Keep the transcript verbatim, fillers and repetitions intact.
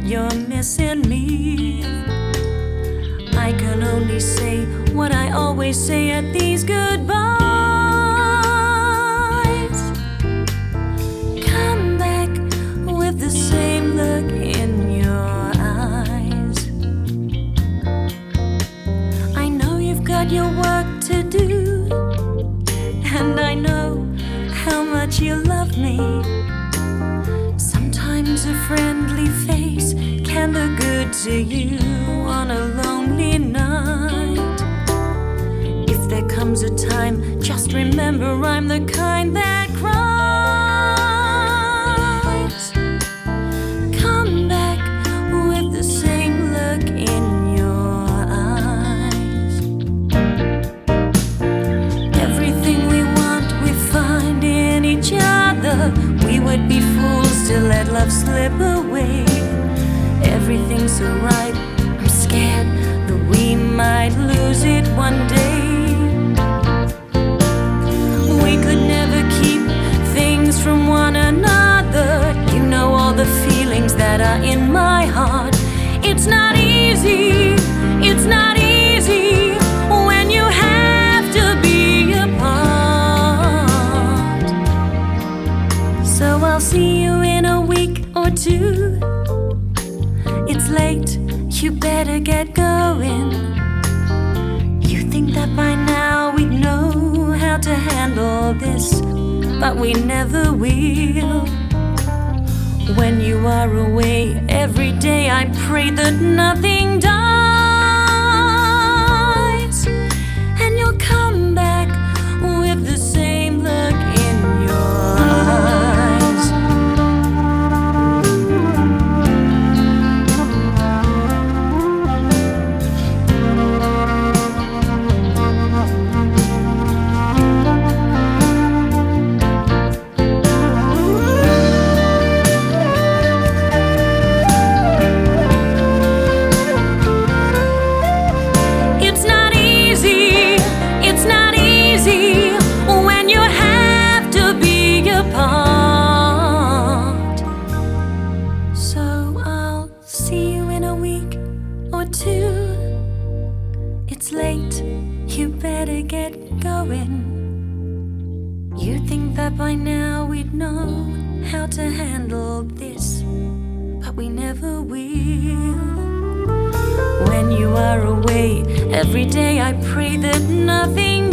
that you're missing me. I can only say what I always say at these goodbyes. Come back with the same look in your eyes. I know you've got your work to do, and I know how much you love me. Sometimes a friendly face can look good to you on a lonely night. If there comes a time, just remember I'm the kind that cries. Come back with the same look in your eyes. Everything we want we find in each other. We would be fools to let love slip away. Everything's so right, I'm scared that we might lose it one day. We could never keep things from one another. You know all the feelings that are in my heart. It's not easy, it's not easy when you have to be apart. So I'll see you in a week or two. It's late, you better get going. You think that by now we'd know how to handle this, but we never will. When you are away every day, I pray that nothing dies, and you'll come back with the same look in your eyes. It's late, you better get going. You think that by now we'd know how to handle this, but we never will. When you are away every day, I pray that nothing